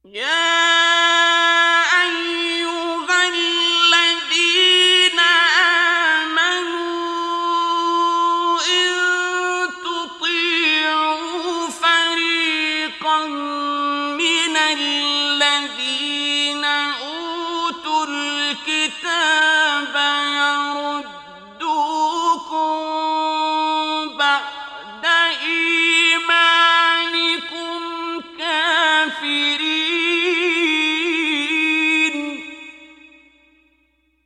يا أيها الذين آمنوا إن تطيعوا فريقا من الذين أوتوا الكتاب يردوكم بعد إيمانكم كافرين